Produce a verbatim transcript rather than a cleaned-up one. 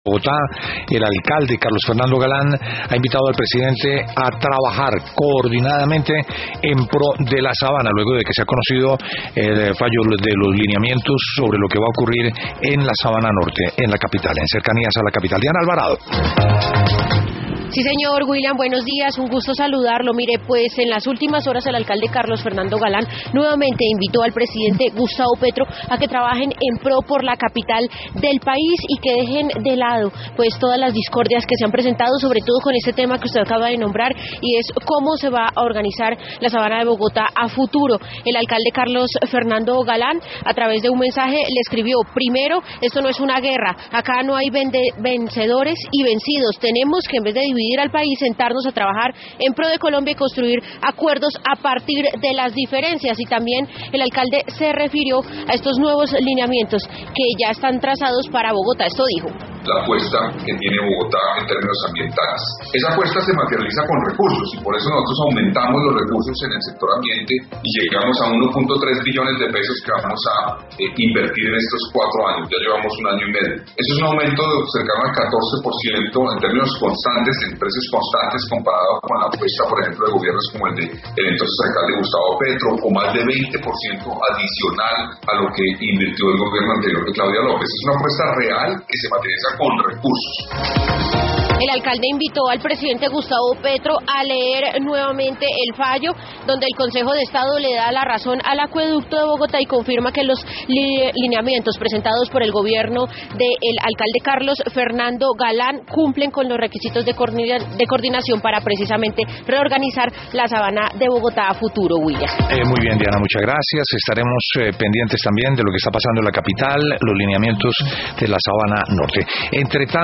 Bogotá, el alcalde Carlos Fernando Galán ha invitado al presidente a trabajar coordinadamente en pro de la Sabana, luego de que se ha conocido el fallo de los lineamientos sobre lo que va a ocurrir en la Sabana Norte, en la capital, en cercanías a la capital. Diana Alvarado. Sí, señor William, buenos días, un gusto saludarlo. Mire, pues en las últimas horas el alcalde Carlos Fernando Galán nuevamente invitó al presidente Gustavo Petro a que trabajen en pro por la capital del país y que dejen de lado pues todas las discordias que se han presentado, sobre todo con este tema que usted acaba de nombrar, y es cómo se va a organizar la Sabana de Bogotá a futuro. El alcalde Carlos Fernando Galán, a través de un mensaje, le escribió: primero, esto no es una guerra, acá no hay vende- vencedores y vencidos, tenemos que, en vez de dividir al país, sentarnos a trabajar en pro de Colombia y construir acuerdos a partir de las diferencias. Y también el alcalde se refirió a estos nuevos lineamientos que ya están trazados para Bogotá. Esto dijo: la apuesta que tiene Bogotá en términos ambientales. Esa apuesta se materializa con recursos y por eso nosotros aumentamos los recursos en el sector ambiente y llegamos a uno punto tres billones de pesos que vamos a eh, invertir en estos cuatro años. Ya llevamos un año y medio. Eso es un aumento cercano al catorce por ciento en términos constantes, en precios constantes, comparado con la apuesta, por ejemplo, de gobiernos como el de el entonces alcalde Gustavo Petro, o más de veinte por ciento adicional a lo que invirtió el gobierno anterior de Claudia López. Es una apuesta real que se materializa con recursos. El alcalde invitó al presidente Gustavo Petro a leer nuevamente el fallo, donde el Consejo de Estado le da la razón al acueducto de Bogotá y confirma que los li- lineamientos presentados por el gobierno del alcalde Carlos Fernando Galán cumplen con los requisitos de, coordina- de coordinación para precisamente reorganizar la Sabana de Bogotá a futuro, William. Eh, muy bien, Diana, muchas gracias. Estaremos eh, pendientes también de lo que está pasando en la capital, los lineamientos de la Sabana Norte. Entre tanto,